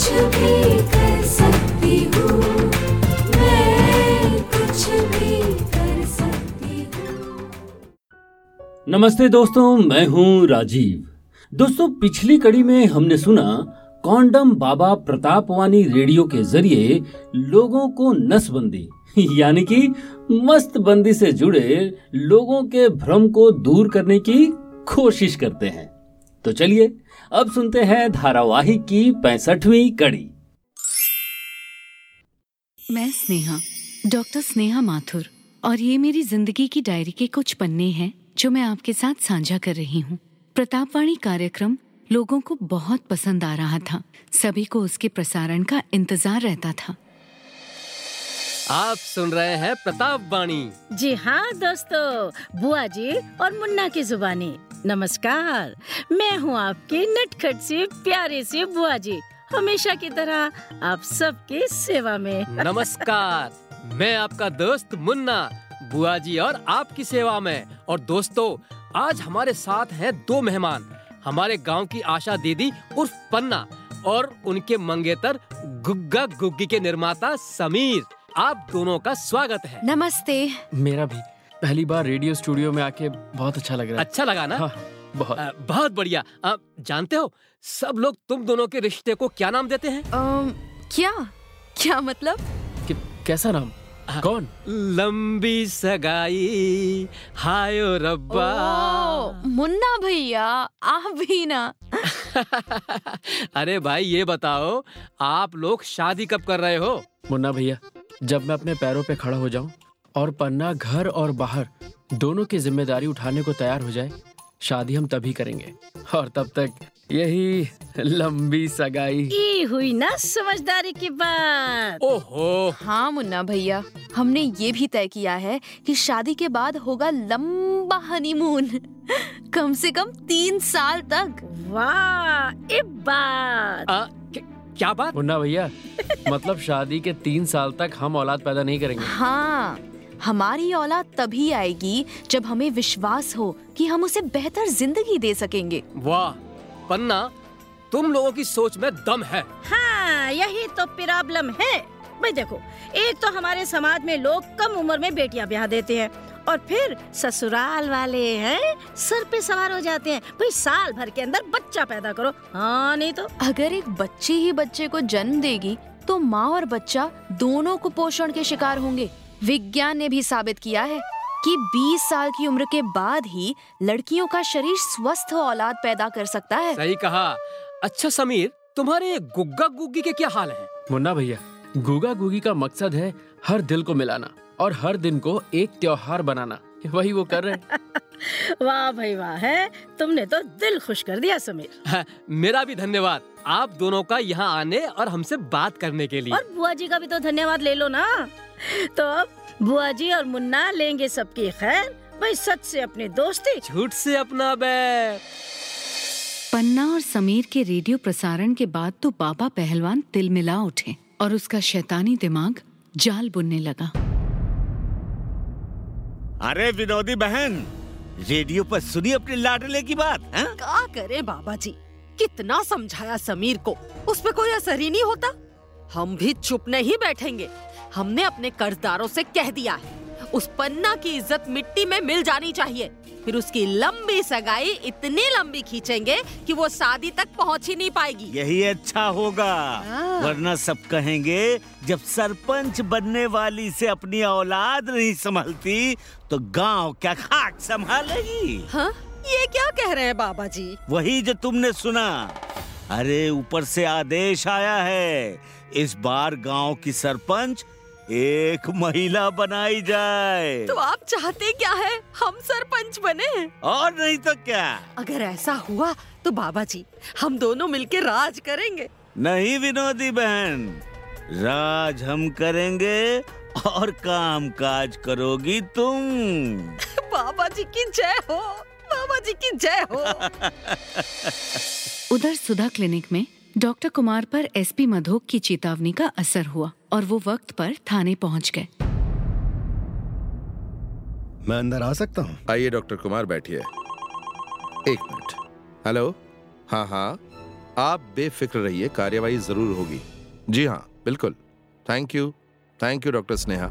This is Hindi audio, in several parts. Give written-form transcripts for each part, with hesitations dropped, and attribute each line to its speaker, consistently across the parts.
Speaker 1: कुछ भी कर सकती हूँ, मैं कुछ भी कर सकती हूँ।
Speaker 2: नमस्ते दोस्तों, मैं हूँ राजीव। दोस्तों, पिछली कड़ी में हमने सुना कॉन्डम बाबा प्रतापवानी रेडियो के जरिए लोगों को नसबंदी यानी कि मस्तबंदी से जुड़े लोगों के भ्रम को दूर करने की कोशिश करते हैं। तो चलिए अब सुनते हैं धारावाहिक की 65वीं कड़ी।
Speaker 3: मैं स्नेहा, डॉक्टर स्नेहा माथुर, और ये मेरी जिंदगी की डायरी के कुछ पन्ने हैं जो मैं आपके साथ साझा कर रही हूँ। प्रतापवाणी कार्यक्रम लोगों को बहुत पसंद आ रहा था। सभी को उसके प्रसारण का इंतजार रहता था।
Speaker 4: आप सुन रहे हैं प्रतापवाणी।
Speaker 5: जी हाँ दोस्तों, बुआ जी और मुन्ना की जुबानी। नमस्कार, मैं हूँ आपकी नटखट सी प्यारी सी बुआ जी, हमेशा की तरह आप सबकी सेवा में।
Speaker 4: नमस्कार, मैं आपका दोस्त मुन्ना, बुआ जी और आपकी सेवा में। और दोस्तों, आज हमारे साथ हैं दो मेहमान, हमारे गांव की आशा दीदी उर्फ पन्ना और उनके मंगेतर गुग्गा गुग्गी के निर्माता समीर। आप दोनों का स्वागत है।
Speaker 3: नमस्ते।
Speaker 6: मेरा भी पहली बार रेडियो स्टूडियो में आके बहुत अच्छा लग रहा है।
Speaker 4: अच्छा लगा ना?
Speaker 6: हाँ,
Speaker 4: बहुत बढ़िया। जानते हो सब लोग तुम दोनों के रिश्ते को क्या नाम देते हैं?
Speaker 3: क्या मतलब?
Speaker 6: कैसा नाम? कौन?
Speaker 4: लंबी सगाई, हायो रब्बा।
Speaker 3: मुन्ना भैया, आप भी ना।
Speaker 4: अरे भाई, ये बताओ आप लोग शादी कब कर रहे हो?
Speaker 6: मुन्ना भैया, जब मैं अपने पैरों पे खड़ा हो जाऊं और पन्ना घर और बाहर दोनों की जिम्मेदारी उठाने को तैयार हो जाए, शादी हम तभी करेंगे। और तब तक यही लंबी सगाई।
Speaker 5: ये हुई ना समझदारी की बात।
Speaker 4: ओहो।
Speaker 3: हाँ मुन्ना भैया, हमने ये भी तय किया है कि शादी के बाद होगा लंबा हनीमून, कम से कम 3 साल तक।
Speaker 5: वाह, ये बात।
Speaker 4: क्या बात?
Speaker 6: मुन्ना भैया, मतलब शादी के 3 साल तक हम औलाद पैदा नहीं करेंगे।
Speaker 3: हाँ, हमारी औलाद तभी आएगी जब हमें विश्वास हो कि हम उसे बेहतर जिंदगी दे सकेंगे।
Speaker 4: वाह पन्ना, तुम लोगों की सोच में दम है।
Speaker 5: हाँ, यही तो प्रॉब्लम है। भाई देखो, एक तो हमारे समाज में लोग कम उम्र में बेटियां ब्याह देते हैं और फिर ससुराल वाले हैं सर पे सवार हो जाते हैं। भाई साल भर के अंदर बच्चा पैदा करो। हाँ, नहीं तो
Speaker 3: अगर एक बच्ची ही बच्चे को जन्म देगी तो माँ और बच्चा दोनों कुपोषण के शिकार होंगे। विज्ञान ने भी साबित किया है कि 20 साल की उम्र के बाद ही लड़कियों का शरीर स्वस्थ औलाद पैदा कर सकता है।
Speaker 4: सही कहा। अच्छा समीर, तुम्हारे गुग्गा गुग्गी के क्या हाल है?
Speaker 6: मुन्ना भैया, गुग्गा गुग्गी का मकसद है हर दिल को मिलाना और हर दिन को एक त्योहार बनाना। वही वो कर रहे हैं।
Speaker 5: वाह भाई वाह, है तुमने तो दिल खुश कर दिया समीर।
Speaker 4: मेरा भी धन्यवाद आप दोनों का यहाँ आने और हमसे बात करने के लिए।
Speaker 5: और बुआ जी का भी तो धन्यवाद ले लो ना। तो अब बुआ जी और मुन्ना लेंगे सबकी खैर। भाई सच से अपनी दोस्ती,
Speaker 4: झूठ से अपना बैर।
Speaker 3: पन्ना और समीर के रेडियो प्रसारण के बाद तो बाबा पहलवान तिलमिला उठे और उसका शैतानी दिमाग जाल बुनने लगा।
Speaker 7: अरे विनोदी बहन, रेडियो पर सुनी अपने लाडले की बात।
Speaker 8: क्या करे बाबा जी, कितना समझाया समीर को, उस पे कोई असर ही नहीं होता। हम भी चुप नहीं बैठेंगे। हमने अपने कर्जदारों से कह दिया है, उस पन्ना की इज्जत मिट्टी में मिल जानी चाहिए। फिर उसकी लंबी सगाई इतनी लंबी खींचेंगे कि वो शादी तक पहुंच ही नहीं पाएगी।
Speaker 7: यही अच्छा होगा, वरना सब कहेंगे जब सरपंच बनने वाली से अपनी औलाद नहीं संभलती तो गांव क्या खाक संभालेगी।
Speaker 8: हाँ? ये क्या कह रहे हैं बाबा जी?
Speaker 7: वही जो तुमने सुना। अरे ऊपर से आदेश आया है, इस बार गांव की सरपंच एक महिला बनाई जाए।
Speaker 8: तो आप चाहते क्या है, हम सरपंच बने?
Speaker 7: और नहीं तो क्या।
Speaker 8: अगर ऐसा हुआ तो बाबा जी हम दोनों मिलके राज करेंगे।
Speaker 7: नहीं विनोदी बहन, राज हम करेंगे और काम काज करोगी तुम।
Speaker 8: बाबा जी की जय हो, बाबा जी की जय हो।
Speaker 3: उधर सुधा क्लिनिक में डॉक्टर कुमार पर एसपी मधोक की चेतावनी का असर हुआ और वो वक्त पर थाने पहुंच गए।
Speaker 9: मैं अंदर आ सकता हूँ?
Speaker 10: आइए डॉक्टर कुमार, बैठिए। 1 मिनट। हेलो। हाँ हाँ, आप बेफिक्र रहिए, कार्यवाही जरूर होगी। जी हाँ, बिल्कुल। Thank you doctor Sneha.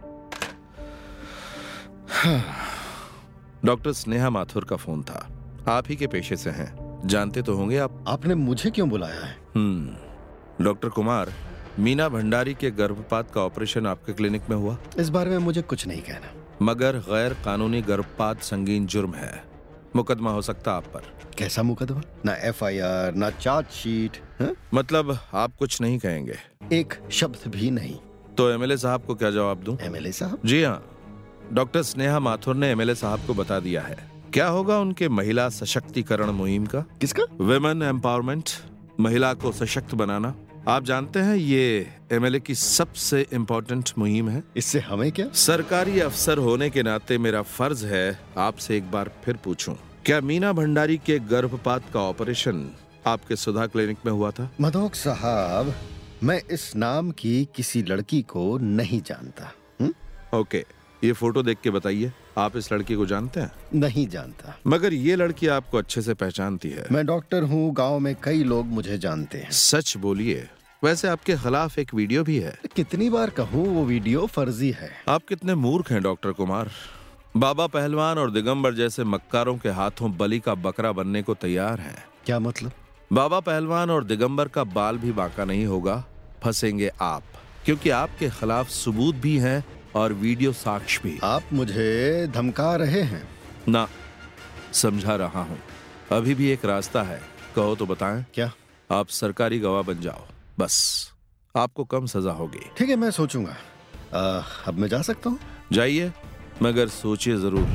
Speaker 10: Doctor Sneha Mathur का फोन था। आप ही के पेशे से हैं, जानते तो होंगे आप।
Speaker 9: आपने मुझे क्यों बुलाया है?
Speaker 10: डॉक्टर कुमार, मीना भंडारी के गर्भपात का ऑपरेशन आपके क्लिनिक में हुआ।
Speaker 9: इस बारे में मुझे कुछ नहीं कहना।
Speaker 10: मगर गैर कानूनी गर्भपात संगीन जुर्म है, मुकदमा हो सकता आप पर।
Speaker 9: कैसा मुकदमा? ना FIR, ना चार्जशीट।
Speaker 10: मतलब आप कुछ नहीं कहेंगे?
Speaker 9: एक शब्द भी नहीं।
Speaker 10: तो MLA साहब को क्या जवाब दूं?
Speaker 9: MLA साहब?
Speaker 10: जी हाँ, डॉक्टर स्नेहा माथुर ने MLA साहब को बता दिया है। क्या होगा उनके महिला सशक्तिकरण मुहिम का?
Speaker 9: किसका?
Speaker 10: विमेन एम्पावरमेंट, महिला को सशक्त बनाना। आप जानते हैं ये MLA की सबसे इम्पोर्टेंट मुहिम है।
Speaker 9: इससे हमें क्या?
Speaker 10: सरकारी अफसर होने के नाते मेरा फर्ज है आपसे एक बार फिर पूछूं, क्या मीना भंडारी के गर्भपात का ऑपरेशन आपके सुधा क्लिनिक में हुआ था?
Speaker 9: मधोक साहब, मैं इस नाम की किसी लड़की को नहीं जानता।
Speaker 10: ओके, ये फोटो देख के बताइए, आप इस लड़की को जानते हैं?
Speaker 9: नहीं जानता।
Speaker 10: मगर ये लड़की आपको अच्छे से पहचानती है।
Speaker 9: मैं डॉक्टर हूँ, गांव में कई लोग मुझे जानते हैं।
Speaker 10: सच बोलिए। वैसे आपके खिलाफ एक वीडियो भी है।
Speaker 9: कितनी बार कहूँ, वो वीडियो फर्जी है।
Speaker 10: आप कितने मूर्ख हैं डॉक्टर कुमार। बाबा पहलवान और दिगंबर जैसे मक्कारों के हाथों बलि का बकरा बनने को तैयार हैं।
Speaker 9: क्या मतलब?
Speaker 10: बाबा पहलवान और दिगंबर का बाल भी बांका नहीं होगा, फंसेंगे आप, क्योंकि आपके खिलाफ सबूत भी हैं और वीडियो साक्ष्य भी।
Speaker 9: आप मुझे धमका रहे हैं?
Speaker 10: ना, समझा रहा हूँ। अभी भी एक रास्ता है, कहो तो बताएं।
Speaker 9: क्या?
Speaker 10: आप सरकारी गवाह बन जाओ, बस आपको कम सजा होगी।
Speaker 9: ठीक है, मैं सोचूंगा। अब मैं जा सकता हूँ?
Speaker 10: जाइए, मगर सोचिए जरूर।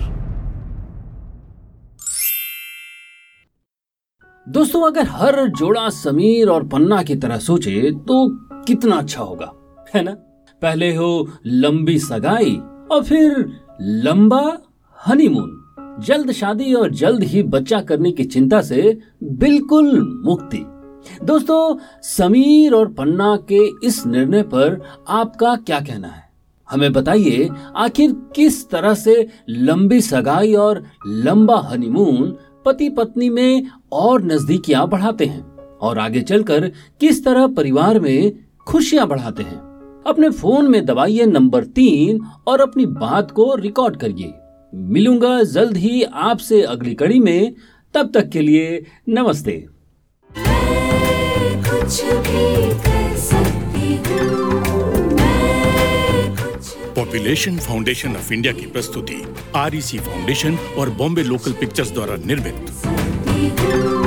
Speaker 2: दोस्तों, अगर हर जोड़ा समीर और पन्ना की तरह सोचे तो कितना अच्छा होगा, है ना? पहले हो लंबी सगाई और फिर लंबा हनीमून, जल्द शादी और जल्द ही बच्चा करने की चिंता से बिल्कुल मुक्ति। दोस्तों, समीर और पन्ना के इस निर्णय पर आपका क्या कहना है? हमें बताइए, आखिर किस तरह से लंबी सगाई और लंबा हनीमून पति पत्नी में और नजदीकियां बढ़ाते हैं और आगे चलकर किस तरह परिवार में खुशियां बढ़ाते हैं। अपने फोन में दबाइए नंबर 3 और अपनी बात को रिकॉर्ड करिए। मिलूंगा जल्द ही आपसे अगली कड़ी में, तब तक के लिए नमस्ते।
Speaker 1: मैं कुछ भी कर सकती हूँ।
Speaker 11: पॉपुलेशन फाउंडेशन ऑफ इंडिया की प्रस्तुति REC फाउंडेशन और बॉम्बे लोकल पिक्चर्स द्वारा निर्मित।